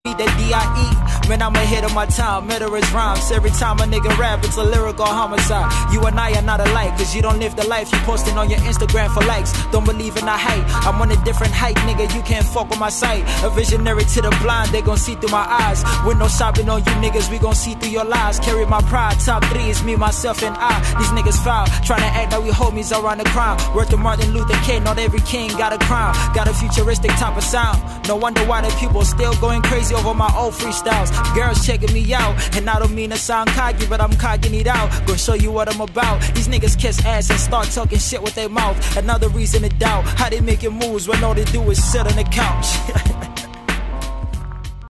that D.I.E. Man, I'm ahead of my time, murderous rhymes. Every time a nigga rap, it's a lyrical homicide. You and I are not alike, cause you don't live the life you posting on your Instagram for likes. Don't believe in the hype, I'm on a different height, nigga, you can't fuck with my sight. A visionary to the blind, they gon' see through my eyes. Window shopping on you niggas, we gon' see through your lies. Carry my pride, top 3 is me, myself, and I. These niggas foul, tryna act like we homies around the crime. Word to Martin Luther King, not every king got a crown. Got a futuristic type of sound. No wonder why the people still going crazy over my old freestyles. Girls checking me out, and I don't mean to sound cocky, but I'm cocking it out. Gonna show you what I'm about. These niggas kiss ass and start talking shit with their mouth. Another reason to doubt how they making moves when all they do is sit on the couch.